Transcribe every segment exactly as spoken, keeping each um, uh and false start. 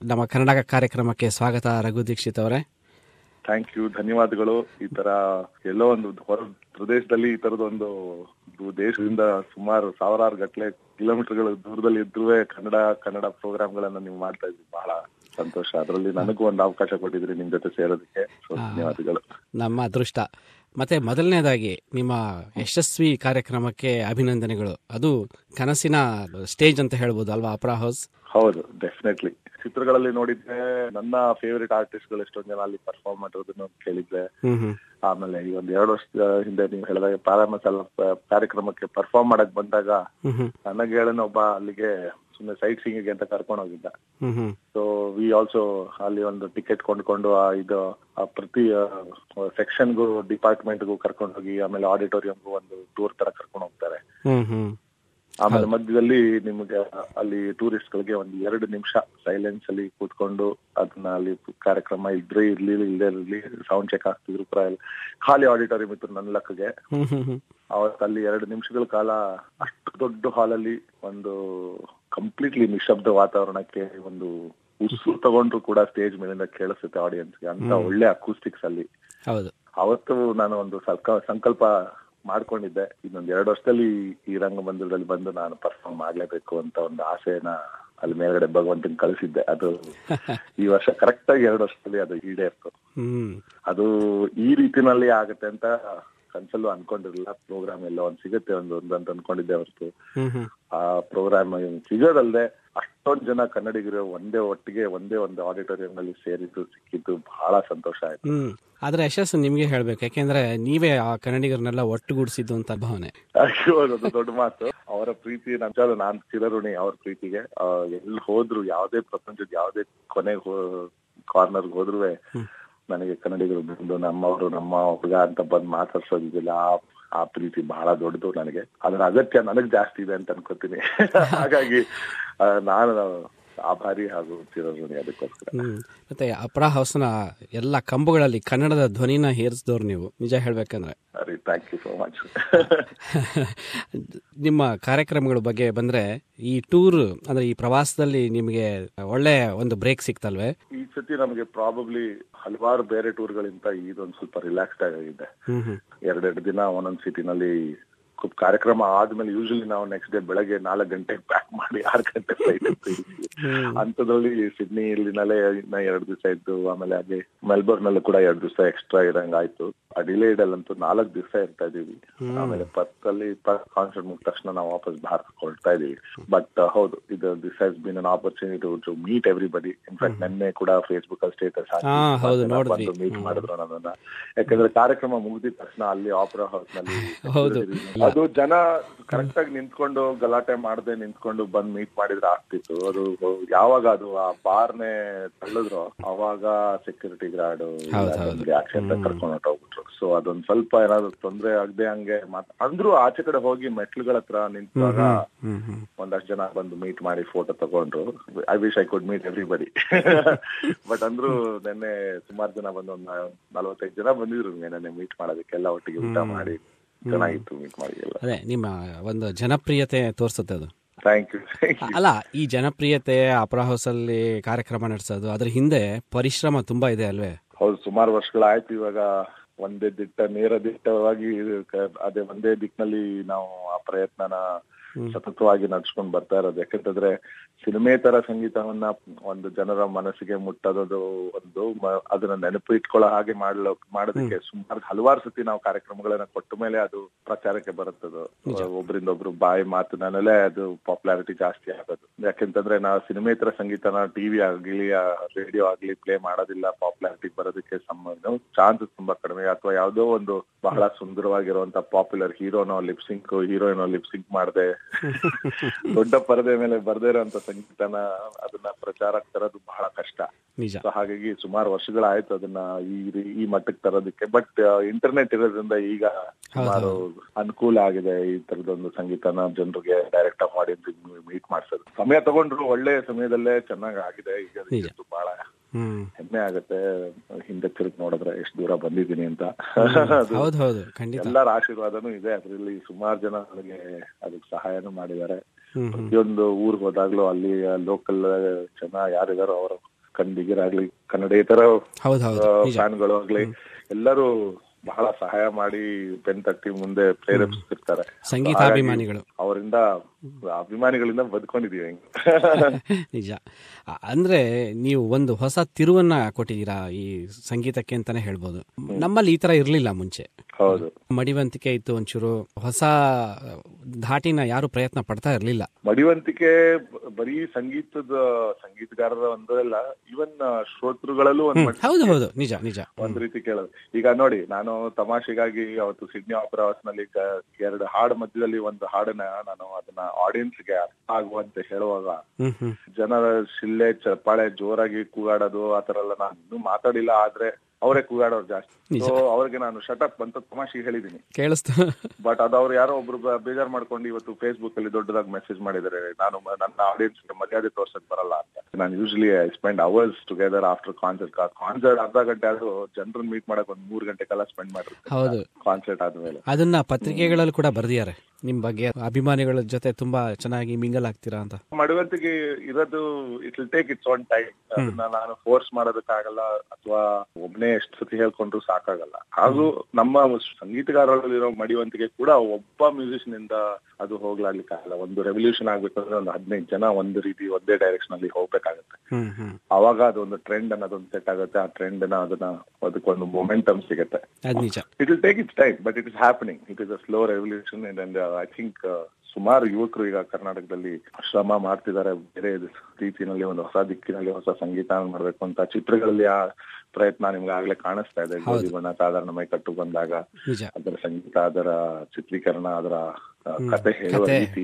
ನಮ್ಮ ಕನ್ನಡ ಕಾರ್ಯಕ್ರಮಕ್ಕೆ ಸ್ವಾಗತ ರಘು ದೀಕ್ಷಿತ್ ಅವರೇ. ಥ್ಯಾಂಕ್ ಯು, ಧನ್ಯವಾದಗಳು. ಈ ತರ ಎಲ್ಲೋ ಒಂದು ಹೊರ ಪ್ರದೇಶದಲ್ಲಿ ಈ ತರದೊಂದು ದೇಶದಿಂದ ಸುಮಾರು ಸಾವಿರಾರು ಗಟ್ಟಲೆ ಕಿಲೋಮೀಟರ್ಗಳು ದೂರದಲ್ಲಿ ಇದ್ರೂ ಕನ್ನಡ ಕನ್ನಡ ಪ್ರೋಗ್ರಾಮ್ಗಳನ್ನ ನೀವು ಮಾಡ್ತಾ ಇದ್ರಿ, ಬಹಳ ಸಂತೋಷ. ಅದರಲ್ಲಿ ನನಗೂ ಒಂದು ಅವಕಾಶ ಕೊಟ್ಟಿದ್ರಿ ನಿಮ್ ಜೊತೆ ಸೇರೋದಕ್ಕೆ, ಧನ್ಯವಾದಗಳು. ನಮ್ಮ ಅದೃಷ್ಟ. ಮತ್ತೆ ಮೊದಲನೇದಾಗಿ ನಿಮ್ಮ ಯಶಸ್ವಿ ಕಾರ್ಯಕ್ರಮಕ್ಕೆ ಅಭಿನಂದನೆಗಳು. ಅದು ಕನಸಿನ ಸ್ಟೇಜ್ ಅಂತ ಹೇಳ್ಬೋದು ಅಲ್ವಾ, ಅಪರಾ ಹೌಸ್? ಹೌದು, ಡೆಫಿನೆಟ್ಲಿ. ಚಿತ್ರಗಳಲ್ಲಿ ನೋಡಿದ್ರೆ ನನ್ನ ಫೇವರಿಟ್ ಆರ್ಟಿಸ್ಟ್ ಗಳು ಎಷ್ಟೊಂದು ಜನ ಅಲ್ಲಿ ಪರ್ಫಾರ್ಮ್ ಮಾಡಿರೋದನ್ನ ಕೇಳಿದ್ದೆ. ಆಮೇಲೆ ಈ ಒಂದ್ ಎರಡು ವರ್ಷದ ಹಿಂದೆ ನೀವು ಹೇಳಿದಾಗ ಪಾರಾಮಸಾಲ ಕಾರ್ಯಕ್ರಮಕ್ಕೆ ಪರ್ಫಾರ್ಮ್ ಮಾಡಕ್ ಬಂದಾಗ ನನಗೆ ಹೇಳನ ಒಬ್ಬ ಅಲ್ಲಿಗೆ ಸುಮ್ಮನೆ ಸೈಟ್ ಸೀಯಿಂಗ್ ಅಂತ ಕರ್ಕೊಂಡು ಹೋಗಿದ್ದ. ಸೊ ವಿ ಆಲ್ಸೋ ಅಲ್ಲಿ ಒಂದು ಟಿಕೆಟ್ ಕೊಂಡ್ಕೊಂಡು ಆ ಇದು ಆ ಪ್ರತಿ ಸೆಕ್ಷನ್ಗೂ ಡಿಪಾರ್ಟ್ಮೆಂಟ್ಗೂ ಕರ್ಕೊಂಡು ಹೋಗಿ ಆಮೇಲೆ ಆಡಿಟೋರಿಯಂಗೂ ಒಂದು ಟೂರ್ ತರ ಕರ್ಕೊಂಡು ಹೋಗ್ತಾರೆ. ಆಮೇಲೆ ಮಧ್ಯದಲ್ಲಿ ನಿಮ್ಗೆ ಅಲ್ಲಿ ಟೂರಿಸ್ಟ್ ಗಳಿಗೆ ಒಂದು ಎರಡು ನಿಮಿಷ ಸೈಲೆನ್ಸ್ ಅಲ್ಲಿ ಕೂತ್ಕೊಂಡು ಅದನ್ನ ಅಲ್ಲಿ ಕಾರ್ಯಕ್ರಮ ಇದ್ರೆ ಇರ್ಲಿ ಇಲ್ಲೇ ಇರ್ಲಿ ಸೌಂಡ್ ಚೆಕ್ ಆಗ್ತಿದ್ರು ಕೂಡ ಖಾಲಿ ಆಡಿಟೋರಿಯಂ ಇತ್ತು ನನ್ನ ಲೆಕ್ಕಗೆ. ಅವತ್ತು ಅಲ್ಲಿ ಎರಡು ನಿಮಿಷಗಳ ಕಾಲ ಅಷ್ಟು ದೊಡ್ಡ ಹಾಲಲ್ಲಿ ಒಂದು ಕಂಪ್ಲೀಟ್ಲಿ ನಿಶಬ್ದ ವಾತಾವರಣಕ್ಕೆ ಒಂದು ಉಸಿರು ತಗೊಂಡ್ರು ಕೂಡ ಸ್ಟೇಜ್ ಮೇಲಿಂದ ಕೇಳಿಸುತ್ತೆ ಆಡಿಯನ್ಸ್ಗೆ, ಅಂತ ಒಳ್ಳೆ ಅಕೂಸ್ಟಿಕ್ಸ್ ಅಲ್ಲಿ. ಅವತ್ತು ನಾನು ಒಂದು ಸಂಕಲ್ಪ ಮಾಡ್ಕೊಂಡಿದ್ದೆ, ಇನ್ನೊಂದ್ ಎರಡು ವರ್ಷದಲ್ಲಿ ಈ ರಂಗಮಂದಿರದಲ್ಲಿ ಬಂದು ನಾನು ಪರ್ಫಾರ್ಮ್ ಮಾಡ್ಲೇಬೇಕು ಅಂತ ಒಂದು ಆಸೆನ ಅಲ್ಲಿ ಮೇಲ್ಗಡೆ ಭಗವಂತನ್ ಕಳಿಸಿದ್ದೆ. ಅದು ಈ ವರ್ಷ ಕರೆಕ್ಟ್ ಆಗಿ ಎರಡು ವರ್ಷದಲ್ಲಿ ಅದು ಈಡೇರ್ತು. ಅದು ಈ ರೀತಿನಲ್ಲಿ ಆಗತ್ತೆ ಅಂತ ಕನ್ಸಲ್ಲೂ ಅನ್ಕೊಂಡಿರ್ಲಿಲ್ಲ. ಪ್ರೋಗ್ರಾಮ್ ಎಲ್ಲ ಒಂದ್ ಸಿಗುತ್ತೆ ಒಂದು ಒಂದು ಅಂತ ಅನ್ಕೊಂಡಿದ್ದೆ ಹೊರತು ಆ ಪ್ರೋಗ್ರಾಮ್ ಸಿಗೋದಲ್ದೆ ಅಷ್ಟೊಂದ್ ಜನ ಕನ್ನಡಿಗರು ಒಂದೇ ಒಟ್ಟಿಗೆ ಒಂದೇ ಒಂದು ಆಡಿಟೋರಿಯಂ ನಲ್ಲಿ ಸೇರಿದ್ದು ಸಿಕ್ಕಿದ್ದು ಬಹಳ ಸಂತೋಷ ಆಯ್ತು. ಆದ್ರೆ ಯಶಸ್ಸು ನಿಮ್ಗೆ ಹೇಳ್ಬೇಕು, ಯಾಕೆಂದ್ರೆ ನೀವೇ ಆ ಕನ್ನಡಿಗರನ್ನೆಲ್ಲ ಒಟ್ಟುಗೂಡಿಸಿದ್ದು ಅಂತ ಭಾವನೆ. ಅದು ದೊಡ್ಡ ಮಾತು. ಅವರ ಪ್ರೀತಿ ನಂತರ ನಾನ್ ಚಿರಋಣಿ ಅವ್ರ ಪ್ರೀತಿಗೆ. ಎಲ್ಲಿ ಹೋದ್ರು, ಯಾವ್ದೇ ಪ್ರಪಂಚದ ಯಾವ್ದೇ ಕೊನೆ ಕಾರ್ನರ್ಗೆ ಹೋದ್ರು ನನಗೆ ಕನ್ನಡಿಗರು ಬಂದು ನಮ್ಮವರು ನಮ್ಮ ಹುಡುಗ ಅಂತ ಬಂದು ಮಾತಾಡ್ಸೋದಿಲ್ಲ. ಆ ಆ ಪ್ರೀತಿ ಬಹಳ ದೊಡ್ಡದು ನನಗೆ. ಅದ್ರ ಅಗತ್ಯ ನನಗ್ ಜಾಸ್ತಿ ಇದೆ ಅಂತ ಅನ್ಕೋತೀನಿ. ಹಾಗಾಗಿ ನಾನು ಆಭಾರಿ ಹಾಗೂ ಚಿರಋಣಿ ಅದಕ್ಕೋಸ್ಕರ. ಮತ್ತೆ ಅಪರಾ ಹೌಸ್ನ ಎಲ್ಲ ಕಂಬಗಳಲ್ಲಿ ಕನ್ನಡದ ಧ್ವನಿನ ಹೇರಿಸಿದವ್ರು ನೀವು, ನಿಜ ಹೇಳ್ಬೇಕಂದ್ರೆ. Thank you so much. ನಿಮ್ಮ ಕಾರ್ಯಕ್ರಮಗಳ ಬಗ್ಗೆ ಬಂದ್ರೆ, ಈ ಟೂರ್ ಅಂದ್ರೆ ಈ ಪ್ರವಾಸದಲ್ಲಿ ನಿಮ್ಗೆ ಒಳ್ಳೆ ಒಂದು ಬ್ರೇಕ್ ಸಿಕ್ತಲ್ವೇ? ಈ ಸತಿ ನಮಗೆ ಪ್ರಾಬಬ್ಲಿ ಹಲವಾರು ಬೇರೆ ಟೂರ್ಗಳಿಂದ ಇದೊಂದು ಸ್ವಲ್ಪ ರಿಲ್ಯಾಕ್ಸ್ಡ್ ಆಗಿದೆ. ಎರಡೆರಡು ದಿನ ಒಂದೊಂದ್ ಸಿಟಿನಲ್ಲಿ ಕಾರ್ಯಕ್ರಮ ಆದ್ಮೇಲೆ ಯೂಶಲಿ ನಾವು ನೆಕ್ಸ್ಟ್ ಡೇ ಬೆಳಗ್ಗೆ ನಾಲ್ಕು ಗಂಟೆಗೆ ಪ್ಯಾಕ್ ಮಾಡಿ ಆರು ಗಂಟೆ ಫ್ಲೈಟ್ ಇರ್ತೀವಿ. ಅಂತದ್ರಲ್ಲಿ ಸಿಡ್ನಿ ಇಲ್ಲಿನಲ್ಲೇ ಇನ್ನ ಎರಡು ದಿವಸ ಇದ್ದು, ಆಮೇಲೆ ಹಾಗೆ ಮೆಲ್ಬೋರ್ನ್ ನಲ್ಲೂ ಕೂಡ ಎರಡು ದಿವಸ ಎಕ್ಸ್ಟ್ರಾ ಇರಂಗ್ ಆಯ್ತು. ಅಡಿಲೇಡ್ ಅಲ್ಲಂತೂ ನಾಲ್ಕು ದಿವಸ ಇರ್ತಾ ಇದೀವಿ. ಆಮೇಲೆ ಪತ್ತಲ್ಲಿ ಕಾನ್ಸರ್ಟ್ ಮುಗಿದ ತಕ್ಷಣ ನಾವು ವಾಪಸ್ ಭಾರತ ಹೊರಡ್ತಾ ಇದೀವಿ. ಬಟ್ ಹೌದು, ಇದು this has been an opportunity to meet everybody. In fact ನೆನ್ನೆ ಕೂಡ ಫೇಸ್ಬುಕ್ ಅಲ್ಲಿ ಸ್ಟೇಟಸ್ ಹಾಕಿ ಮೀಟ್ ಮಾಡಿದ್ರು ನನ್ನನ್ನ. ಯಾಕಂದ್ರೆ ಕಾರ್ಯಕ್ರಮ ಮುಗಿದ ತಕ್ಷಣ ಅಲ್ಲಿ ಆಪರಾ ಹೌಸ್ ನಲ್ಲಿ ಅದು ಜನ ಕರೆಕ್ಟ್ ಆಗಿ ನಿಂತ್ಕೊಂಡು ಗಲಾಟೆ ಮಾಡದೆ ನಿಂತ್ಕೊಂಡು ಬಂದ್ ಮೀಟ್ ಮಾಡಿದ್ರೆ ಆಗ್ತಿತ್ತು. ಅದು ಯಾವಾಗ ಅದು ಆ ಬಾರ್ನೆ ತಳ್ಳಿದ್ರು ಅವಾಗ ಸೆಕ್ಯೂರಿಟಿ ಗಾರ್ಡ್ ಆಕ್ಷನ್ ಕರ್ಕೊಂಡು ಹೊಟ್ಟೋಗ್ಬಿಟ್ರು. ಸೊ ಅದೊಂದ್ ಸ್ವಲ್ಪ ಏನಾದ್ರು ತೊಂದ್ರೆ ಆಗದೆ ಹಂಗೆ ಮಾತ್ ಅಂದ್ರೂ ಆಚೆ ಕಡೆ ಹೋಗಿ ಮೆಟ್ಲುಗಳ ಹತ್ರ ನಿಂತಾಗ ಒಂದಷ್ಟು ಜನ ಬಂದು ಮೀಟ್ ಮಾಡಿ ಫೋಟೋ ತಗೊಂಡ್ರು. I wish I could meet everybody. But ಅಂದ್ರೂ ನೆನ್ನೆ ಸುಮಾರು ಜನ ಬಂದು ಒಂದ್ ನಲ್ವತ್ತೈದು ಜನ ಬಂದಿದ್ರು ನೆನ್ನೆ ಮೀಟ್ ಮಾಡೋದಕ್ಕೆಲ್ಲ ಒಟ್ಟಿಗೆ ಊಟ ಮಾಡಿ ಚೆನ್ನಾಗಿತ್ತು ಮೀಟ್ ಮಾಡಿ. ಅದೇ ನಿಮ್ಮ ಒಂದು ಜನಪ್ರಿಯತೆ ತೋರಿಸುತ್ತೆ ಅದು. Thank you. ಅಲ್ಲ, ಈ ಜನಪ್ರಿಯತೆ ಅಪರಾ ಹೌಸ್ ಅಲ್ಲಿ ಕಾರ್ಯಕ್ರಮ ನಡೆಸೋದು ಅದ್ರ ಹಿಂದೆ ಪರಿಶ್ರಮ ತುಂಬಾ ಇದೆ ಅಲ್ವೇ? ಹೌದು, ಸುಮಾರು ವರ್ಷಗಳಾಯ್ತು. ಇವಾಗ ಒಂದೇ ದಿಟ್ಟ ನೇರ ದಿಟ್ಟವಾಗಿ ಅದೇ ಒಂದೇ ದಿಕ್ಕಿನಲ್ಲಿ ನಾವು ಆ ಪ್ರಯತ್ನನ ಸತತವಾಗಿ ನಡ್ಸ್ಕೊಂಡ್ ಬರ್ತಾ ಇರೋದು. ಯಾಕಂತಂದ್ರೆ ಸಿನಿಮೇತರ ಸಂಗೀತವನ್ನ ಒಂದು ಜನರ ಮನಸ್ಸಿಗೆ ಮುಟ್ಟೋದು ಒಂದು ಅದನ್ನ ನೆನಪು ಇಟ್ಕೊಳ್ಳೋ ಹಾಗೆ ಮಾಡ್ಲೋ ಮಾಡೋದಕ್ಕೆ ಸುಮಾರು ಹಲವಾರು ಸತಿ ನಾವು ಕಾರ್ಯಕ್ರಮಗಳನ್ನ ಕೊಟ್ಟ ಮೇಲೆ ಅದು ಪ್ರಚಾರಕ್ಕೆ ಬರುತ್ತದು. ಒಬ್ರಿಂದ ಒಬ್ರು ಬಾಯಿ ಮಾತಿನಲ್ಲೇ ಅದು ಪಾಪ್ಯುಲಾರಿಟಿ ಜಾಸ್ತಿ ಆಗೋದು. ಯಾಕೆಂತಂದ್ರೆ ನಾವು ಸಿನಿಮೇತರ ಸಂಗೀತನ ಟಿವಿ ಆಗ್ಲಿ ರೇಡಿಯೋ ಆಗ್ಲಿ ಪ್ಲೇ ಮಾಡೋದಿಲ್ಲ. ಪಾಪ್ಯುಲಾರಿಟಿ ಬರೋದಕ್ಕೆ ಚಾನ್ಸಸ್ ತುಂಬಾ ಕಡಿಮೆ. ಅಥವಾ ಯಾವುದೋ ಒಂದು ಬಹಳ ಸುಂದರವಾಗಿರುವಂತ ಪಾಪ್ಯುಲರ್ ಹೀರೋನೋ ಲಿಪ್ಸಿಂಕ್ ಹೀರೋಯಿನೋ ಲಿಪ್ಸಿಂಕ್ ಮಾಡದೆ ದೊಡ್ಡ ಪರದೆ ಮೇಲೆ ಬರ್ದೇ ಇರೋಂತ ಸಂಗೀತನ ಅದನ್ನ ಪ್ರಚಾರಕ್ಕೆ ತರೋದು ಬಹಳ ಕಷ್ಟ. ಸೊ ಹಾಗಾಗಿ ಸುಮಾರು ವರ್ಷಗಳಾಯ್ತು ಅದನ್ನ ಈ ಈ ಮಟ್ಟಕ್ಕೆ ತರೋದಕ್ಕೆ. ಬಟ್ ಇಂಟರ್ನೆಟ್ ಇರೋದ್ರಿಂದ ಈಗ ಸುಮಾರು ಅನುಕೂಲ ಆಗಿದೆ ಈ ತರದೊಂದು ಸಂಗೀತನ ಜನರಿಗೆ ಡೈರೆಕ್ಟ್ ಆಗಿ ಮಾಡಿ ಮೀಟ್ ಮಾಡ್ಸೋದು. ಸಮಯ ತಗೊಂಡ್ರು ಒಳ್ಳೆ ಸಮಯದಲ್ಲೇ ಚೆನ್ನಾಗಿ ಆಗಿದೆ. ಈಗ ಬಹಳ ಹೆಮ್ಮೆ ಆಗತ್ತೆ ಹಿಂದೆ ತಿರುಗಿ ನೋಡಿದ್ರೆ ಎಷ್ಟು ದೂರ ಬಂದಿದ್ದೀನಿ ಅಂತ. ಎಲ್ಲರ ಆಶೀರ್ವಾದನೂ ಇದೆ. ಅದ್ರಲ್ಲಿ ಸುಮಾರು ಜನ ನನಗೆ ಅದಕ್ಕೆ ಸಹಾಯನೂ ಮಾಡಿದ್ದಾರೆ. ಪ್ರತಿಯೊಂದು ಊರ್ಗ್ ಹೋದಾಗ್ಲೂ ಅಲ್ಲಿ ಲೋಕಲ್ ಜನ ಯಾರಿದಾರೋ ಅವರು ಕನ್ನಡಿಗರಾಗ್ಲಿ ಕನ್ನಡೇತರ ಹೌದೌದು ಫ್ಯಾನ್ಗಳು ಆಗ್ಲಿ ಎಲ್ಲರೂ ಬಹಳ ಸಹಾಯ ಮಾಡಿ ಬೆನ್ ತಟ್ಟಿ ಮುಂದೆ ಪ್ರೇರೇಪಿಸ್ತಿರ್ತಾರೆ. ಸಂಗೀತಾಭಿಮಾನಿಗಳು ಅವರಿಂದ ಅಭಿಮಾನಿಗಳಿಂದ ಬದುಕೊಂಡಿದೀವಿ. ನಿಜ. ಅಂದ್ರೆ ನೀವು ಒಂದು ಹೊಸ ತಿರುವನ್ನ ಕೊಟ್ಟಿದ್ದೀರಾ ಈ ಸಂಗೀತಕ್ಕೆ ಅಂತಾನೆ ಹೇಳ್ಬೋದು. ನಮ್ಮಲ್ಲಿ ಈ ತರ ಇರ್ಲಿಲ್ಲ ಮುಂಚೆ. ಹೌದು, ಮಡಿವಂತಿಕೆ ಇತ್ತು, ಒಂಚೂರು ಹೊಸ ಧಾಟಿನ ಯಾರು ಪ್ರಯತ್ನ ಪಡ್ತಾ ಇರ್ಲಿಲ್ಲ. ಮಡಿವಂತಿಕೆ ಬರೀ ಸಂಗೀತದ ಸಂಗೀತಗಾರರ ಒಂದಲ್ಲ, ಇವನ್ ಶ್ರೋತೃಗಳಲ್ಲೂ ಒಂದು ಹೌದು ಹೌದು ನಿಜ ನಿಜ ಒಂದ್ ರೀತಿ ಕೇಳೋದು. ಈಗ ನೋಡಿ, ನಾನು ತಮಾಷೆಗಾಗಿ ಅವತ್ತು ಸಿಡ್ನಿ ಆಪರಾ ಹೌಸ್ ನಲ್ಲಿ ಎರಡು ಹಾಡು ಮಧ್ಯದಲ್ಲಿ ಒಂದು ಹಾಡನ್ನ ನಾನು ಅದನ್ನ ಆಡಿಯನ್ಸ್ ಗೆ ಅರ್ಥ ಆಗುವಂತೆ ಹೇಳುವಾಗ ಜನರ ಶಿಲ್ಲೆ ಚಪ್ಪಾಳೆ ಜೋರಾಗಿ ಕೂಗಾಡೋದು ಆತರ ಎಲ್ಲ ನಾನು ಇನ್ನೂ ಮಾತಾಡಿಲ್ಲ, ಆದ್ರೆ ಅವರೇ ಕೂಗಾಡೋರು ಜಾಸ್ತಿ. ಸೊ ಅವ್ರಿಗೆ ನಾನು ಶಟಪ್ ಅಂತ ತಮಾಷೆಗೆ ಹೇಳಿದೀನಿ, ಕೇಳಿಸ್ತು. ಬಟ್ ಅದು ಅವ್ರು ಯಾರೋ ಒಬ್ರು ಬೇಜಾರ್ ಮಾಡ್ಕೊಂಡು ಇವತ್ತು ಫೇಸ್ಬುಕ್ ಅಲ್ಲಿ ದೊಡ್ಡದಾಗಿ ಮೆಸೇಜ್ ಮಾಡಿದ್ದಾರೆ, ನಾನು ನನ್ನ ಆಡಿಯನ್ಸ್ ಮರ್ಯಾದೆ ತೋರ್ಸಕ್ ಬರಲ್ಲ ಅಂತ. ನಾನು usually I spend hours together after concert. Concert ಅರ್ಧ ಗಂಟೆ ಆದ್ರೂ ಜನರನ್ನ ಮೀಟ್ ಮಾಡಕ್ ಒಂದ್ ಮೂರ್ ಗಂಟೆ ಕಾಲ ಸ್ಪೆಂಡ್ ಮಾಡಿರ್ತೀನಿ. ಹೌದು, ಕಾನ್ಸರ್ಟ್ ಆದ್ಮೇಲೆ ಅದನ್ನ ಪತ್ರಿಕೆಗಳಲ್ಲಿ ಕೂಡ ಬರ್ದಿದ್ದಾರೆ ನಿಮ್ ಬಗ್ಗೆ, ಅಭಿಮಾನಿಗಳ ಜೊತೆ ತುಂಬಾ ಚೆನ್ನಾಗಿ ಮಿಂಗಲ್ ಆಗ್ತೀರಾ ಅಂತ. ಮಡುವಂತಿಗೆ ಇರೋದು it will take its own time. ಅದನ್ನ ನಾನು ಫೋರ್ಸ್ ಮಾಡೋದಕ್ಕಾಗಲ್ಲ, ಅಥವಾ ಒಬ್ನೇ ಎಷ್ಟು ಸತಿ ಹೇಳ್ಕೊಂಡ್ರು ಸಾಕಾಗಲ್ಲ. ಹಾಗೂ ನಮ್ಮ ಸಂಗೀತಗಾರರಲ್ಲಿರೋ ಮಡಿವಂತಿಗೆ ಕೂಡ ಒಬ್ಬ ಮ್ಯೂಸಿಷಿಯನ್ ಇಂದ ಅದು ಹೋಗ್ಲಾಡ್ಲಿಕ್ಕೆ ಆಗಲ್ಲ. ಒಂದು ರೆವಲ್ಯೂಷನ್ ಆಗ್ಬೇಕಂದ್ರೆ ಒಂದು ಹದಿನೈದು ಜನ ಒಂದು ರೀತಿ ಒಂದೇ ಡೈರೆಕ್ಷನ್ ಅಲ್ಲಿ ಹೋಗ್ಬೇಕಾಗತ್ತೆ. ಅವಾಗ ಅದೊಂದು ಟ್ರೆಂಡ್ ಅನ್ನೋದೊಂದು ಸೆಟ್ ಆಗುತ್ತೆ. ಆ ಟ್ರೆಂಡ್ ನ ಅದನ್ನ ಅದಕ್ಕೊಂದು ಮೊಮೆಂಟಮ್ ಸಿಗುತ್ತೆ. It will take its time, but it is happening. It is a slow revolution. And I think ಸುಮಾರು ಯುವಕರು ಈಗ ಕರ್ನಾಟಕದಲ್ಲಿ ಶ್ರಮ ಮಾಡ್ತಿದ್ದಾರೆ, ಬೇರೆ ರೀತಿಯಲ್ಲಿ ಒಂದು ಹೊಸ ದಿಕ್ಕಿನಲ್ಲಿ ಹೊಸ ಸಂಗೀತ ಮಾಡ್ಬೇಕು ಅಂತ. ಚಿತ್ರಗಳಲ್ಲಿ ಆ ಪ್ರಯತ್ನ ನಿಮ್ಗೆ ಆಗ್ಲೇ ಕಾಣಿಸ್ತಾ ಇದೆ. ಗೋಧಿ ಬಣ್ಣ ಸಾಧಾರಣ ಮೈ ಕಟ್ಟು ಬಂದಾಗ ಅದರ ಸಂಗೀತ, ಅದರ ಚಿತ್ರೀಕರಣ, ಅದರ ಕತೆ ಹೇಳುವ ರೀತಿ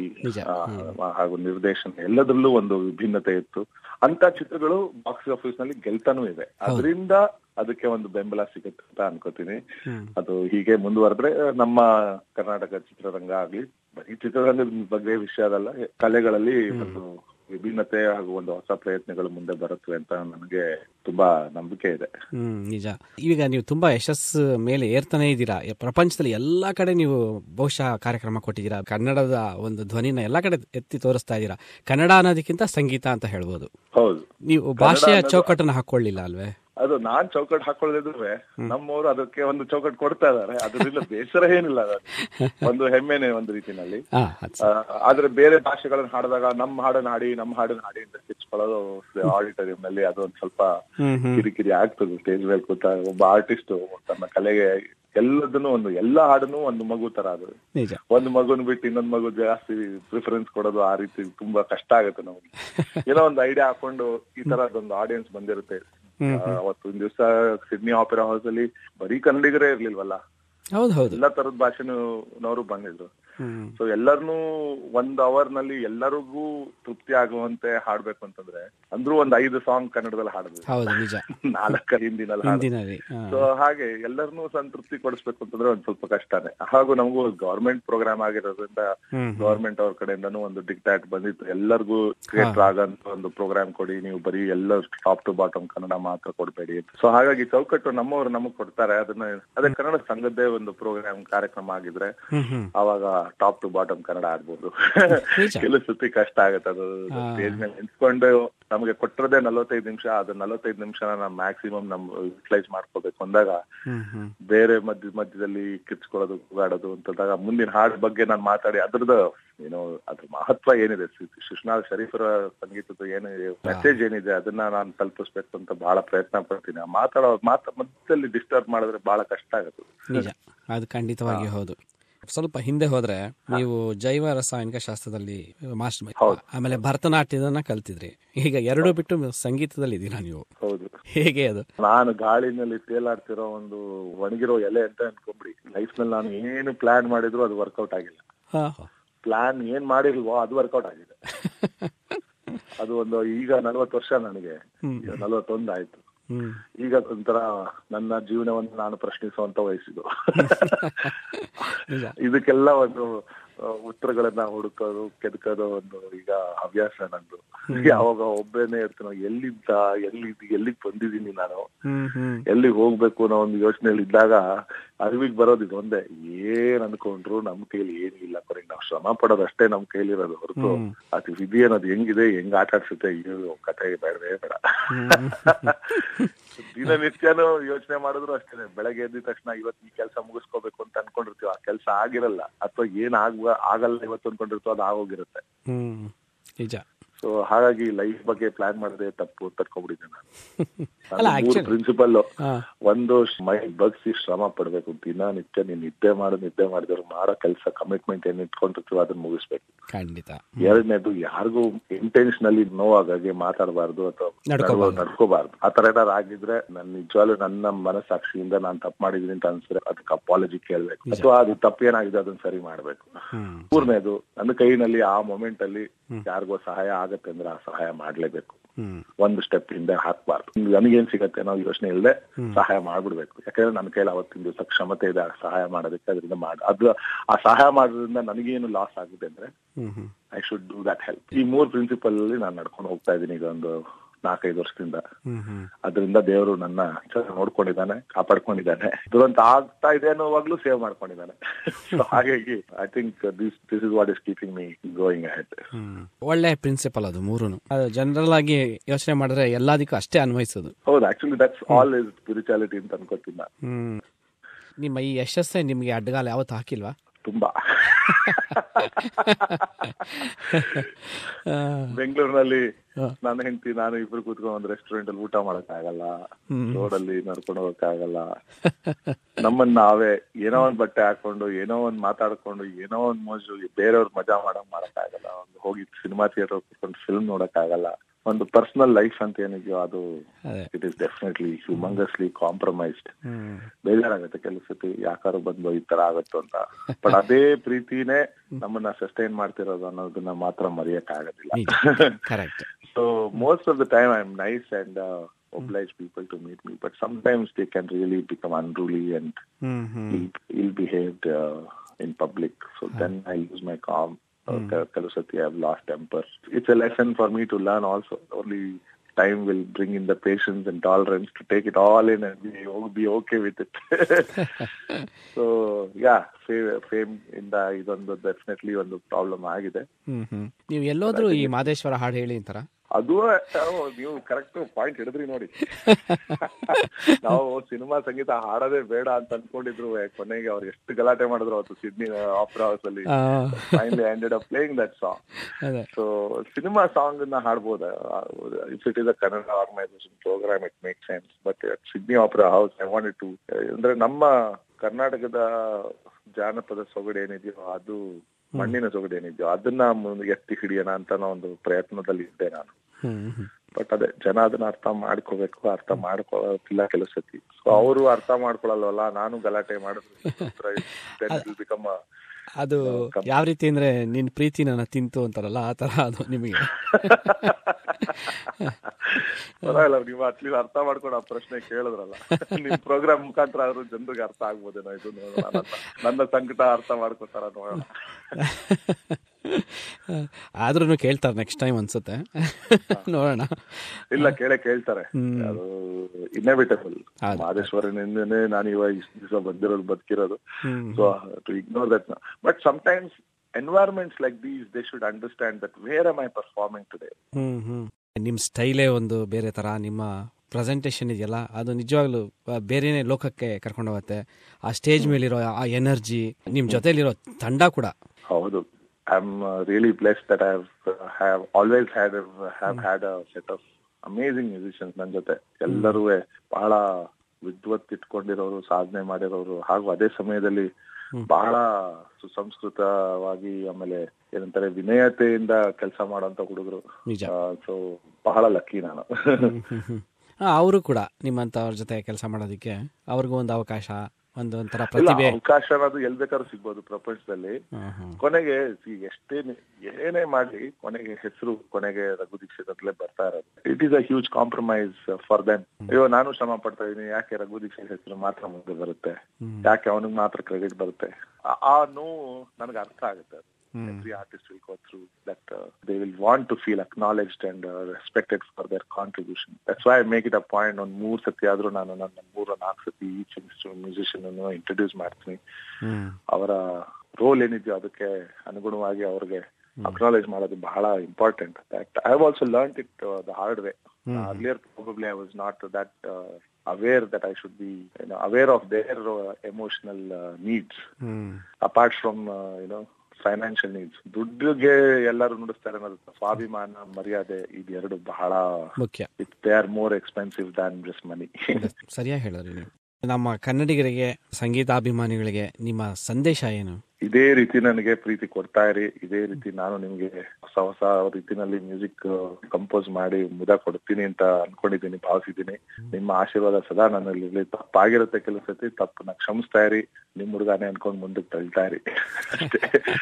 ಹಾಗೂ ನಿರ್ದೇಶನ ಎಲ್ಲದರಲ್ಲೂ ಒಂದು ವಿಭಿನ್ನತೆ ಇತ್ತು. ಅಂತ ಚಿತ್ರಗಳು ಬಾಕ್ಸ್ ಆಫೀಸ್ ನಲ್ಲಿ ಗೆಲ್ತಾನೂ ಇದೆ. ಅದರಿಂದ ಅದಕ್ಕೆ ಒಂದು ಬೆಂಬಲ ಸಿಗುತ್ತೆ ಅಂತ ಅನ್ಕೋತೀನಿ. ಅದು ಹೀಗೆ ಮುಂದುವರೆದ್ರೆ ನಮ್ಮ ಕರ್ನಾಟಕ ಚಿತ್ರರಂಗ ಆಗ್ಲಿ, ಬರೀ ಚಿತ್ರರಂಗದ ಬಗ್ಗೆ ವಿಷಯ ಅದಲ್ಲ, ಕಲೆಗಳಲ್ಲಿ ಒಂದು ವಿಭಿನ್ನತೆ ಹಾಗೂ ಒಂದು ಹೊಸ ಪ್ರಯತ್ನಗಳು ಮುಂದೆ ಬರುತ್ತವೆ ಅಂತ ನನಗೆ ತುಂಬಾ ನಂಬಿಕೆ ಇದೆ. ಹ್ಮ್ ನಿಜ. ಈಗ ನೀವು ತುಂಬಾ ಯಶಸ್ಸು ಮೇಲೆ ಏರ್ತಾನೆ ಇದ್ದೀರಾ. ಪ್ರಪಂಚದಲ್ಲಿ ಎಲ್ಲಾ ಕಡೆ ನೀವು ಬಹುಶಃ ಕಾರ್ಯಕ್ರಮ ಕೊಟ್ಟಿದ್ದೀರಾ. ಕನ್ನಡದ ಒಂದು ಧ್ವನಿನ ಎಲ್ಲಾ ಕಡೆ ಎತ್ತಿ ತೋರಿಸ್ತಾ ಇದ್ದೀರಾ. ಕನ್ನಡ ಅನ್ನೋದಕ್ಕಿಂತ ಸಂಗೀತ ಅಂತ ಹೇಳ್ಬೋದು. ಹೌದು, ನೀವು ಭಾಷೆಯ ಚೌಕಟ್ಟನ್ನು ಹಾಕೊಳ್ಳಿಲ್ಲ ಅಲ್ವೇ? ಅದು ನಾನ್ ಚೌಕಟ್ಟು ಹಾಕೊಳ್ಳದಿದ್ರೆ ನಮ್ಮವರು ಅದಕ್ಕೆ ಒಂದು ಚೌಕಟ್ಟು ಕೊಡ್ತಾ ಇದಾರೆ. ಅದರಿಂದ ಬೇಸರ ಏನಿಲ್ಲ, ಒಂದು ಹೆಮ್ಮೆನೆ ಒಂದು ರೀತಿನಲ್ಲಿ. ಆದ್ರೆ ಬೇರೆ ಭಾಷೆಗಳನ್ನ ಹಾಡಿದಾಗ ನಮ್ಮ ಹಾಡನ್ನ ಹಾಡಿ ನಮ್ಮ ಹಾಡನ್ನ ಹಾಡಿ ಅಂತ ಕಿಚ್ಕೊಳ್ಳೋದು ಆಡಿಟೋರಿಯಂ ನಲ್ಲಿ ಅದೊಂದು ಸ್ವಲ್ಪ ಕಿರಿಕಿರಿ ಆಗ್ತದೆ. ಸ್ಟೇಜ್ ಮೇಲೆ ಕೂತ ಒಬ್ಬ ಆರ್ಟಿಸ್ಟ್ ತನ್ನ ಕಲೆಗೆ ಎಲ್ಲದನ್ನು ಒಂದು ಎಲ್ಲಾ ಹಾಡನ್ನು ಒಂದು ಮಗು ತರ ಅದು. ಒಂದು ಮಗುನ್ ಬಿಟ್ಟು ಇನ್ನೊಂದ್ ಮಗು ಜಾಸ್ತಿ ಪ್ರಿಫರೆನ್ಸ್ ಕೊಡೋದು ಆ ರೀತಿ ತುಂಬಾ ಕಷ್ಟ ಆಗುತ್ತೆ ನಮ್ಗೆ. ಏನೋ ಒಂದು ಐಡಿಯಾ ಹಾಕೊಂಡು ಈ ತರದೊಂದು ಆಡಿಯನ್ಸ್ ಬಂದಿರುತ್ತೆ. ಅವತ್ತೊಂದ್ ದಿವಸ ಸಿಡ್ನಿ ಆಪೆರಾ ಹೌಸ್ ಅಲ್ಲಿ ಬರೀ ಕನ್ನಡಿಗರೇ ಇರ್ಲಿಲ್ವಲ್ಲ, ಎಲ್ಲಾ ತರದ ಭಾಷೆನವರು ಬಂದಿದ್ರು. ಸೊ ಎಲ್ಲರನ್ನೂ ಒಂದ್ ಅವರ್ ನಲ್ಲಿ ಎಲ್ಲರಿಗೂ ತೃಪ್ತಿ ಆಗುವಂತೆ ಹಾಡ್ಬೇಕು ಅಂತಂದ್ರೆ ಅಂದ್ರೂ ಒಂದ್ ಐದು ಸಾಂಗ್ ಕನ್ನಡದಲ್ಲಿ ಹಾಡಿದ್ವಿ, ನಾಲ್ಕ ಹಿಂದಿನಲ್ಲಿ ಹಾಡಿದ್ವಿ. ಸೊ ಹಾಗೆ ಎಲ್ಲರನ್ನೂ ಸಂತೃಪ್ತಿ ಕೊಡಿಸ್ಬೇಕು ಅಂತಂದ್ರೆ ಒಂದ್ ಸ್ವಲ್ಪ ಕಷ್ಟನೇ. ಹಾಗೂ ನಮಗೂ ಗವರ್ಮೆಂಟ್ ಪ್ರೋಗ್ರಾಮ್ ಆಗಿರೋದ್ರಿಂದ ಗವರ್ಮೆಂಟ್ ಅವ್ರ ಕಡೆಯಿಂದನೂ ಒಂದು ಡಿಕ್ಟಾಟ್ ಬಂದಿತ್ತು, ಎಲ್ಲರಿಗೂ ಥಿಯೇಟರ್ ಆಗಂತ ಒಂದು ಪ್ರೋಗ್ರಾಮ್ ಕೊಡಿ, ನೀವು ಬರೀ ಎಲ್ಲ ಟಾಪ್ ಟು ಬಾಟಮ್ ಕನ್ನಡ ಮಾತ್ರ ಕೊಡ್ಬೇಡಿ. ಸೊ ಹಾಗಾಗಿ ಚೌಕಟ್ಟು ನಮ್ಮವ್ರು ನಮಗ್ ಕೊಡ್ತಾರೆ. ಅದನ್ನ ಅದೇ ಕನ್ನಡ ಸಂಘದ್ದೇ ಒಂದು ಪ್ರೋಗ್ರಾಮ್ ಕಾರ್ಯಕ್ರಮ ಆಗಿದ್ರೆ ಅವಾಗ ಟಾಪ್ ಟು ಬಾಟಮ್ ಕನ್ನಡ ಆಡ್ಬೋದು. ಕೆಲವು ಸತಿ ಕಷ್ಟ ಆಗತ್ತೆ. ಅದು ಸ್ಟೇಜ್ ಮೇಲೆ ನಿಂತ್ಕೊಂಡು ನಮಗೆ ಕೊಟ್ಟಿರೋದೇ ನಲವತ್ತೈದು ನಿಮಿಷ, ಅದು ನಲವತ್ತೈದು ನಿಮಿಷನ ನಾವು ಮ್ಯಾಕ್ಸಿಮಮ್ ನಮ್ ಯುಟಿಲೈಸ್ ಮಾಡ್ಕೋಬೇಕು ಅಂದಾಗ ಬೇರೆ ಮಧ್ಯ ಮಧ್ಯದಲ್ಲಿ ಕಿರ್ಚ್ಕೊಳ್ಳೋದು ಕೂಗಾಡೋದು ಅಂತಂದಾಗ ಮುಂದಿನ ಹಾಡ್ ಬಗ್ಗೆ ನಾನು ಮಾತಾಡಿ ಅದ್ರದ್ದು ಏನೋ ಅದ್ರ ಮಹತ್ವ ಏನಿದೆ, ಸುಷ್ನಾಲ್ ಶರೀಫರ ಸಂಗೀತದ ಏನಿದೆ ಮೆಸೇಜ್ ಏನಿದೆ ಅದನ್ನ ನಾನು ತಲುಪಿಸ್ಬೇಕು ಅಂತ ಬಹಳ ಪ್ರಯತ್ನ ಪಡ್ತೀನಿ. ಮಾತಾಡೋ ಮಾತ ಮಧ್ಯದಲ್ಲಿ ಡಿಸ್ಟರ್ಬ್ ಮಾಡಿದ್ರೆ ಬಹಳ ಕಷ್ಟ ಆಗುತ್ತೆ. ನಿಜ, ಅದು ಖಂಡಿತವಾಗಿ ಹೌದು. ಸ್ವಲ್ಪ ಹಿಂದೆ ಹೋದ್ರೆ ನೀವು ಜೈವ ರಾಸಾಯನಿಕ ಶಾಸ್ತ್ರದಲ್ಲಿ ಮಾಸ್ಟರ್, ಆಮೇಲೆ ಭರತನಾಟ್ಯದನ್ನ ಕಲ್ತಿದ್ರಿ. ಈಗ ಎರಡು ಬಿಟ್ಟು ಸಂಗೀತದಲ್ಲಿ ಇದೀರಾ ನೀವು. ಹೌದು, ಹೇಗೆ ಅದು? ನಾನು ಗಾಳಿನಲ್ಲಿ ತೇಲಾಡ್ತಿರೋ ಒಂದು ಒಣಗಿರೋ ಎಲೆ ಅಂತ ಅನ್ಕೊಂಬಿಡಿ. ಲೈಫ್ ನಲ್ಲಿ ನಾನು ಏನು ಪ್ಲಾನ್ ಮಾಡಿದ್ರು ಅದು ವರ್ಕೌಟ್ ಆಗಿಲ್ಲ. ಪ್ಲಾನ್ ಏನ್ ಮಾಡಿಲ್ವೋ ಅದು ವರ್ಕೌಟ್ ಆಗಿದೆ. ಅದು ಒಂದು ಈಗ ನಲ್ವತ್ತು ವರ್ಷ ನನಗೆ, ನಲ್ವತ್ತೊಂದು ಆಯ್ತು. ಈಗ ಒಂಥರ ನನ್ನ ಜೀವನವನ್ನು ನಾನು ಪ್ರಶ್ನಿಸುವಂತ ವಯಸ್ಸಿದು. ಇದಕ್ಕೆಲ್ಲ ಒಂದು ಉತ್ತರಗಳನ್ನ ಹುಡುಕೋದು ಕೆದಕೋದು ಒಂದು ಈಗ ಹವ್ಯಾಸ ನಂದು. ಯಾವಾಗ ಒಬ್ಬನೇ ಇರ್ತೀನೋ ಎಲ್ಲಿದ್ದ ಎಲ್ಲಿ ಎಲ್ಲಿಗ್ ಬಂದಿದ್ದೀನಿ ನಾನು, ಎಲ್ಲಿಗೆ ಹೋಗ್ಬೇಕು ಅನ್ನೋ ಒಂದು ಯೋಚನೆಯಲ್ಲಿ ಇದ್ದಾಗ ಅರಿವಿಗೆ ಬರೋದು ಇದು ಒಂದೇ, ಏನ್ ಅನ್ಕೊಂಡ್ರು ನಮ್ ಕೈಲಿ ಏನಿಲ್ಲ, ಕೊನೆಗೆ ನಾವು ಶ್ರಮ ಪಡೋದಷ್ಟೇ ನಮ್ ಕೈಲಿರೋದು ಹೊರತು ಅದು ವಿಧಿ ಅನ್ನೋದು ಹೆಂಗಿದೆ ಹೆಂಗ್ ಆಟ ಆಡ್ಸುತ್ತೆ ಇದು ಕಥೆ ಬೇಡವೇ ಬೇಡ. ದಿನನಿತ್ಯನೂ ಯೋಚನೆ ಮಾಡಿದ್ರು ಅಷ್ಟೇನೆ, ಬೆಳಗ್ಗೆ ಎದ್ದ ತಕ್ಷಣ ಇವತ್ತು ಈ ಕೆಲಸ ಮುಗಿಸ್ಕೋಬೇಕು ಅಂತ ಅನ್ಕೊಂಡಿರ್ತೀವಿ, ಆ ಕೆಲಸ ಆಗಿರಲ್ಲ, ಅಥವಾ ಏನ್ ಆಗ ಆಗಲ್ಲ ಇವತ್ತು ಅನ್ಕೊಂಡಿರ್ತೀವಿ ಅದು ಆಗೋಗಿರುತ್ತೆ. ನಿಜ. ಸೊ ಹಾಗಾಗಿ ಲೈಫ್ ಬಗ್ಗೆ ಪ್ಲಾನ್ ಮಾಡದೆ ತಪ್ಪು ತಡ್ಕೊಬಿಟ್ಟಿದ್ದೆ ನಾನು. ಪ್ರಿನ್ಸಿಪಲ್ ಒಂದು ಮೈ ಬಗ್ಸಿ ಶ್ರಮ ಪಡ್ಬೇಕು, ದಿನ ನಿತ್ಯ ನೀನ್ ನಿದ್ದೆ ಮಾಡು, ನಿದ್ದೆ ಮಾಡಿದ್ರು ಮಾಡೋ ಕೆಲಸ ಕಮಿಟ್ಮೆಂಟ್ ಏನ್ ಇಟ್ಕೊಂಡಿರ್ತೀವಿ ಅದನ್ನ ಮುಗಿಸ್ಬೇಕು. ಖಂಡಿತ. ಎರಡನೇದು, ಯಾರಿಗೂ ಇಂಟೆನ್ಷನಲಿ ನೋವಾಗೆ ಮಾತಾಡಬಾರ್ದು ಅಥವಾ ನಡ್ಕೋಬಾರ್ದು. ಆ ತರ ಏನಾರು ಆಗಿದ್ರೆ ನನ್ ನಿಜವಾಗ್ಲೂ ನನ್ನ ಮನಸ್ಸಾಕ್ಷಿಯಿಂದ ನಾನ್ ತಪ್ಪು ಮಾಡಿದೀನಿ ಅಂತ ಅನ್ಸಿದ್ರೆ ಅದಕ್ಕೆ ಅಪಾಲಜಿ ಕೇಳ್ಬೇಕು, ಅಥವಾ ಅದು ತಪ್ಪೇನಾಗಿದೆ ಅದನ್ನ ಸರಿ ಮಾಡ್ಬೇಕು. ಮೂರನೇದು, ನನ್ನ ಕೈನಲ್ಲಿ ಆ ಮೊಮೆಂಟ್ ಅಲ್ಲಿ ಯಾರಿಗೋ ಸಹಾಯ ಆಗತ್ತೆ ಅಂದ್ರೆ ಆ ಸಹಾಯ ಮಾಡ್ಲೇಬೇಕು. ಒಂದು ಸ್ಟೆಪ್ ಹಿಂದೆ ಹಾಕ್ಬಾರ್ದು. ನನಗೇನ್ ಸಿಗತ್ತೆ ನಾವು ಯೋಚನೆ ಇಲ್ಲದೆ ಸಹಾಯ ಮಾಡ್ಬಿಡ್ಬೇಕು. ಯಾಕಂದ್ರೆ ನನ್ನ ಕೈಲಿ ಅವತ್ತಿನ ದಿವಸ ಕ್ಷಮತೆ ಇದೆ ಸಹಾಯ ಮಾಡೋದಕ್ಕೆ, ಅದರಿಂದ ಮಾಡ ಅದು ಆ ಸಹಾಯ ಮಾಡೋದ್ರಿಂದ ನನಗೇನು ಲಾಸ್ ಆಗುತ್ತೆ ಅಂದ್ರೆ I should do that help. ಈ ಮೂರ್ ಪ್ರಿನ್ಸಿಪಲ್ ಅಲ್ಲಿ ನಾನು ನಡ್ಕೊಂಡು ಹೋಗ್ತಾ ಇದ್ದೀನಿ ಈಗ ಒಂದು ನಾಲ್ಕೈದು ವರ್ಷದಿಂದ. ಅದರಿಂದ ದೇವರು ನನ್ನ ನೋಡ್ಕೊಂಡಿದ್ದಾನೆ, ಕಾಪಾಡ್ಕೊಂಡಿದ್ದಾನೆ, ದುರಂತ ಆಗ್ತಾ ಇದೆ ಅನ್ನೋವಾಗ್ಲೂ ಸೇವ್ ಮಾಡ್ಕೊಂಡಿದ್ದಾನೆ. ಹಾಗಾಗಿ I think this this is what is keeping me going ahead. ಒಳ್ಳೆ ಪ್ರಿನ್ಸಿಪಲ್ ಅದು ಮೂರುನು. ಜನರಲ್ ಆಗಿ ಯೋಚನೆ ಮಾಡಿದ್ರೆ ಎಲ್ಲದಕ್ಕೂ ಅಷ್ಟೇ ಅನ್ವಯಿಸೋದು. ಹೌದು, actually that's all is spirituality ಅಂತ ಅನ್ಕೋತೀನಿ ನಾನು. ನಿಮ್ಮ ಈ ಯಶಸ್ಸೇ ನಿಮ್ಗೆ ಅಡ್ಡಗಾಲ ಯಾವತ್ತು ಹಾಕಿಲ್ವಾ? ತುಂಬಾ. ಬೆಂಗಳೂರಿನಲ್ಲಿ ನನ್ನ ಹೆಂಡತಿ ನಾನು ಇಬ್ರು ಕೂತ್ಕೊಂಡು ಒಂದು ರೆಸ್ಟೋರೆಂಟ್ ಅಲ್ಲಿ ಊಟ ಮಾಡಕ್ ಆಗಲ್ಲ, ರೋಡಲ್ಲಿ ನಡ್ಕೊಂಡು ಹೋಗಕ್ ಆಗಲ್ಲ. ನಮ್ಮನ್ನ ನಾವೇ ಏನೋ ಒಂದ್ ಬಟ್ಟೆ ಹಾಕೊಂಡು ಏನೋ ಒಂದ್ ಮಾತಾಡ್ಕೊಂಡು ಏನೋ ಒಂದ್ ಮೋಜು ಬೇರೆಯವ್ರ ಮಜಾ ಮಾಡಕ್ ಮಾಡಕ್ ಆಗಲ್ಲ. ಒಂದು ಹೋಗಿ ಸಿನಿಮಾ ಥಿಯೇಟರ್ ಕೂತ್ಕೊಂಡು ಫಿಲ್ಮ್ ನೋಡಕ್ ಆಗಲ್ಲ. ಒಂದು ಪರ್ಸನಲ್ ಲೈಫ್ ಅಂತ ಏನಿದೆಯೋ ಅದು it is definitely humongously compromised. ಬೇಜಾರಾಗತ್ತೆ ಕೆಲಸತಿ, ಯಾಕಾರು ಬಂದು ಈ ತರ ಆಗತ್ತೋ ಅಂತ. ಬಟ್ ಅದೇ ಪ್ರೀತಿನೇ ನಮ್ಮನ್ನ ಸಸ್ಟೈನ್ ಮಾಡ್ತಿರೋದು ಅನ್ನೋದನ್ನ ಮಾತ್ರ ಮರೆಯಕ್ ಆಗೋದಿಲ್ಲ. So most of the time I am nice and oblige people to meet me, but sometimes they can really become unruly and mm-hmm. ill, ill-behaved uh, in public. So mm. then I lose my calm. Kalusati, I have lost temper. It's a lesson for me to learn also. Only time will bring in the patience and tolerance to take it all in and be, be okay with it. So yeah, fame, fame ಇಂದ ಇದೊಂದು definitely ಒಂದು problem ಆಗಿದೆ. ನೀವು ಎಲ್ಲೋದ್ರೂ ಈ ಮಾದೇಶ್ವರ ಹಾಡು ಹೇಳಿ ಅಂತಾರ? ಅದು ನೀವು ಕರೆಕ್ಟ್ ಪಾಯಿಂಟ್ ಹಿಡಿದ್ರಿ ನೋಡಿ. ನಾವು ಸಿನಿಮಾ ಸಂಗೀತ ಹಾಡೋದೇ ಬೇಡ ಅಂತ ಅನ್ಕೊಂಡಿದ್ರು, ಕೊನೆಗೆ ಅವ್ರು ಎಷ್ಟು ಗಲಾಟೆ ಮಾಡಿದ್ರು ಅವತ್ತು ಸಿಡ್ನಿ ಆಪರಾ ಹೌಸ್ ಅಲ್ಲಿ. Finally ended up playing that song. So cinema song ನ ಹಾಡ್ಬೋದು, if it is a Kannada organization program it make sense. But Sydney opera house I wanted to, ಅಂದ್ರೆ ನಮ್ಮ ಕರ್ನಾಟಕದ ಜಾನಪದ ಸೊಗಡು ಏನಿದೆಯೋ, ಅದು ಮಣ್ಣಿನ ಸೊಗಡು ಏನಿದೆಯೋ ಅದನ್ನ ಎತ್ತಿ ಹಿಡಿಯೋಣ ಅಂತ ಒಂದು ಪ್ರಯತ್ನದಲ್ಲಿ ಇದ್ದೆ ನಾನು. ಬಟ್ ಅದೇ ಜನ ಅದನ್ನ ಅರ್ಥ ಮಾಡ್ಕೋಬೇಕು, ಅರ್ಥ ಮಾಡ್ಕೊಳ್ಳೋದಿಲ್ಲ ಕೆಲವು ಸತಿ. ಸೊ ಅವರು ಅರ್ಥ ಮಾಡ್ಕೊಳಲ್ವಲ್ಲ, ನಾನು ಗಲಾಟೆ ಮಾಡಿದ್ರು ಬಿಕಮ್ ಅದು ಯಾವ ರೀತಿ ಅಂದ್ರೆ ನಿನ್ ಪ್ರೀತಿ ನನ್ನ ತಿಂತು ಅಂತಾರಲ್ಲ, ಆ ತರ ಅದು ನಿಮಗೆ. ಪರವಾಗಿಲ್ಲ, ನೀವು ಅಟ್ಲೀಸ್ಟ್ ಅರ್ಥ ಮಾಡ್ಕೊಂಡು ಆ ಪ್ರಶ್ನೆ ಕೇಳಿದ್ರಲ್ಲ, ನಿಮ್ ಪ್ರೋಗ್ರಾಮ್ ಮುಖಾಂತರ ಆದ್ರೂ ಜನರಿಗೆ ಅರ್ಥ ಆಗ್ಬೋದೇನೋ. ಇದು ನನ್ನ ಸಂಕಟ ಅರ್ಥ ಮಾಡ್ಕೊತಾರ ನೋಡೋಣ. ಆದ್ರೂ ಕೇಳ್ತಾರೆ ನೆಕ್ಸ್ಟ್ ಟೈಮ್ ಅನ್ಸುತ್ತೆ, ನೋಡೋಣ. ಇಲ್ಲ, ಕೇಳೇ ಕೇಳ್ತಾರೆ, ಅದು ಇನ್ನೆವಿಟಬಲ್. ಮಾದೇಶ್ವರನಿಂದನೇ ನಾನು ಇವಾಗ ಇಷ್ಟು ದಿವಸ ಬಂದಿರೋದು ಬದುಕಿರೋದು. So to ignore that. But sometimes environments like these they should understand that where am I performing today. ನಿಮ್ ಸ್ಟೈಲೇ ಒಂದು ಬೇರೆ ತರ, ನಿಮ್ಮ ಪ್ರೆಸೆಂಟೇಷನ್ ಇದೆಯಲ್ಲ ಅದು ನಿಜವಾಗ್ಲೂ ಬೇರೆನೇ ಲೋಕಕ್ಕೆ ಕರ್ಕೊಂಡು ಹೋಗುತ್ತೆ. ಆ ಸ್ಟೇಜ್ ಮೇಲಿರೋ ಆ ಎನರ್ಜಿ, ನಿಮ್ ಜೊತೆಲಿರೋ ತಂಡ ಕೂಡ. ಹೌದು, I'm uh, really blessed that I've uh, have always had a, have had a set of amazing musicians ನನ್ನ ಜೊತೆ. ಎಲ್ಲರೂ ಬಹಳ ವಿದ್ವತ್ ಇಟ್ಕೊಂಡಿರೋರು, ಸಾಧನೆ ಮಾಡಿರೋರು, ಹಾಗೂ ಅದೇ ಸಮಯದಲ್ಲಿ ಬಹಳ ಸುಸಂಸ್ಕೃತವಾಗಿ, ಆಮೇಲೆ ಏನಂತಾರೆ ವಿನಯತೆಯಿಂದ ಕೆಲಸ ಮಾಡೋಂತ ಹುಡುಗರು. ಸೊ ಬಹಳ ಲಕ್ಕಿ ನಾನು. ಅವರು ಕೂಡ ನಿಮ್ಮಂತ ಅವ್ರ ಜೊತೆ ಕೆಲಸ ಮಾಡೋದಕ್ಕೆ ಅವ್ರಿಗೂ ಒಂದು ಅವಕಾಶ ಒಂದು ಒಂಥರ ಪ್ರತಿಭೆ ಅವಕಾಶ ಅನ್ನೋದು ಎಲ್ ಬೇಕಾದ್ರೂ ಸಿಗ್ಬೋದು ಪ್ರಪಂಚದಲ್ಲಿ. ಕೊನೆಗೆ ಎಷ್ಟೇ ಏನೇ ಮಾಡಿ ಕೊನೆಗೆ ಹೆಸರು ಕೊನೆಗೆ ರಘು ದೀಕ್ಷಿತ್ ಅಂತಲೇ ಬರ್ತಾ ಇರೋದು. It is a huge compromise for them. ಅಯ್ಯೋ ನಾನು ಶ್ರಮ ಪಡ್ತಾ ಇದೀನಿ, ಯಾಕೆ ರಘು ದೀಕ್ಷಿತ್ ಹೆಸರು ಮಾತ್ರ ಮುಂದೆ ಬರುತ್ತೆ, ಯಾಕೆ ಅವನಿಗೆ ಮಾತ್ರ ಕ್ರೆಡಿಟ್ ಬರುತ್ತೆ, ಆ ನೋವು ನನಗೆ ಅರ್ಥ ಆಗುತ್ತೆ. Every artist will go through that. Uh, they will want to feel acknowledged and uh, respected for their contribution. That's why I make it a point on ಮೂರ್ ಸತಿ ಆದ್ರೂ ನಾನು ನನ್ನ ಮೂರು ನಾಲ್ಕು ಸತಿ ಈಚ್ ಮ್ಯೂಸಿಷಿಯನ್ ಅನ್ನು ಇಂಟ್ರೊಡ್ಯೂಸ್ ಮಾಡ್ತೀನಿ. ಅವರ ರೋಲ್ ಏನಿದೆಯೋ ಅದಕ್ಕೆ ಅನುಗುಣವಾಗಿ ಅವ್ರಿಗೆ ಅಕ್ನಾಲೇಜ್ ಮಾಡೋದು ಬಹಳ important. That I have also learned it the hard way. Earlier probably I was not that uh, aware that I should be, you know, aware of their uh, emotional uh, needs mm. apart from uh, you know financial needs. ದುಡ್ಡಿಗೆ ಎಲ್ಲರೂ ನುಡಿಸ್ತಾರೆ ಅನ್ನೋದು ಸ್ವಾಭಿಮಾನ, ಮರ್ಯಾದೆ ಇದೆರಡು ಬಹಳ ಮುಖ್ಯ. They are more expensive than just money. ಸರಿಯಾಗಿ ಹೇಳಿದ್ರಿ ನೀವು. ನಮ್ಮ ಕನ್ನಡಿಗರಿಗೆ, ಸಂಗೀತಾಭಿಮಾನಿಗಳಿಗೆ ನಿಮ್ಮ ಸಂದೇಶ ಏನು? ಇದೇ ರೀತಿ ನನಗೆ ಪ್ರೀತಿ ಕೊಡ್ತಾ ಇರಿ. ಇದೇ ರೀತಿ ನಾನು ನಿಮ್ಗೆ ಹೊಸ ಹೊಸ ರೀತಿನಲ್ಲಿ ಮ್ಯೂಸಿಕ್ ಕಂಪೋಸ್ ಮಾಡಿ ಮುದ ಕೊಡ್ತೀನಿ ಅಂತ ಅನ್ಕೊಂಡಿದ್ದೀನಿ, ಭಾವಿಸಿದ್ದೀನಿ. ನಿಮ್ಮ ಆಶೀರ್ವಾದ ಸದಾ ನನ್ನಲ್ಲಿ ಇರ್ಲಿ. ತಪ್ಪಾಗಿರುತ್ತೆ ಕೆಲವು ಸತಿ, ತಪ್ಪನ್ನ ಕ್ಷಮಿಸ್ತಾ ಇರಿ. ನಿಮ್ ಹುಡುಗಾನೆ ಅನ್ಕೊಂಡ್ ಮುಂದಕ್ಕೆ ತಳ್ತಾ ಇರಿ ಅಷ್ಟೇ.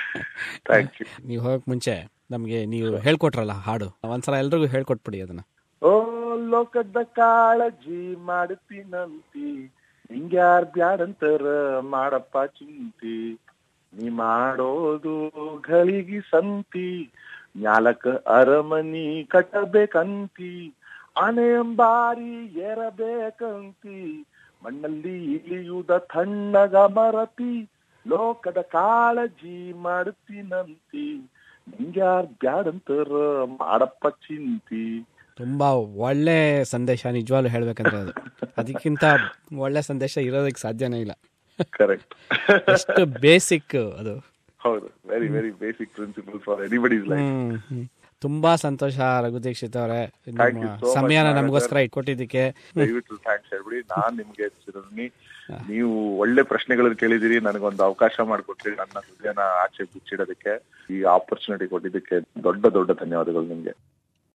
Thank you. ನೀವು ಹೋಗಕ್ ಮುಂಚೆ ನಮ್ಗೆ ನೀವು ಹೇಳ್ಕೊಟ್ರಲ್ಲ ಹಾಡು, ಒಂದ್ಸಲ ಎಲ್ರಿಗೂ ಹೇಳ್ಕೊಟ್ಬಿಡಿ ಅದನ್ನ. ಓ ಲೋಕದ ಕಾಳಜಿ ಮಾಡ್ತೀನಂತಿ, ನಿಂಗ್ಯಾರ್ ಬ್ಯಾಡಂತರ ಮಾಡಪ್ಪ ಚಿಂತಿ, ನೀ ಮಾಡೋದು ಗಳಿಗೆ ಸಂತಿ, ಮ್ಯಾಲಕ ಅರಮನಿ ಕಟ್ಟಬೇಕಂತಿ, ಆನೆ ಅಂಬಾರಿ ಏರಬೇಕಂತಿ, ಮಣ್ಣಲ್ಲಿ ಇಳಿಯುವುದ ತಣ್ಣಗ ಮರತಿ, ಲೋಕದ ಕಾಳಜಿ ಮಾಡ್ತೀನಂತಿ, ನಿಂಗ್ಯಾರ್ ಬ್ಯಾಡಂತರ ಮಾಡಪ್ಪ ಚಿಂತಿ. ತುಂಬಾ ಒಳ್ಳೆ ಸಂದೇಶ, ನಿಜವಾಗ್ಲೂ ಹೇಳ್ಬೇಕಂದ್ರೆ ಅದು ಅದಕ್ಕಿಂತ ಒಳ್ಳೆ ಸಂದೇಶ ಇರೋದಕ್ಕೆ ಸಾಧ್ಯನೇ ಇಲ್ಲ. ಕರೆಕ್ಟ್. ಎಷ್ಟು ಬೇಸಿಕ್ ಅದು. ಹೌದು, very very basic principle for anybody's life. ತುಂಬಾ ಸಂತೋಷ ರಘು ದೀಕ್ಷಿತ್ ಅವರೇ, ಸಮಯನ ನಮಗೋಸ್ಕರ ಇಟ್ಕೊಟ್ಟಿದ್ದಕ್ಕೆ ದಯವಿಟ್ಟು ಥ್ಯಾಂಕ್ಸ್ ಹೇಳ್ಬಿಡಿ. ನಾನ್ ನಿಮ್ಗೆ ನೀವು ಒಳ್ಳೆ ಪ್ರಶ್ನೆಗಳನ್ನು ಕೇಳಿದಿರಿ, ನನಗೊಂದು ಅವಕಾಶ ಮಾಡಿಕೊಟ್ರಿ ನನ್ನ ಹೃದಯನ ಆಚೆ ಬಿಚ್ಚಿಡೋದಕ್ಕೆ. ಈ ಆಪರ್ಚುನಿಟಿ ಕೊಟ್ಟಿದ್ದಕ್ಕೆ ದೊಡ್ಡ ದೊಡ್ಡ ಧನ್ಯವಾದಗಳು ನಿಮ್ಗೆ.